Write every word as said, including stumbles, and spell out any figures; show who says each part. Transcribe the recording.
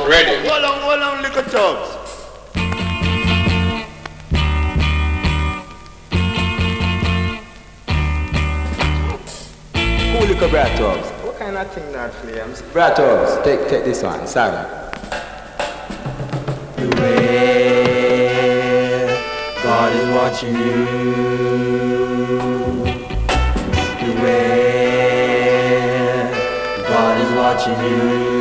Speaker 1: Ready.
Speaker 2: Hold on, hold on, little tubs. Cool little brat tubs. What kind of thing that flames? Brat tubs, take, take this one, sorry. Beware, God is watching you. Beware, God is watching you.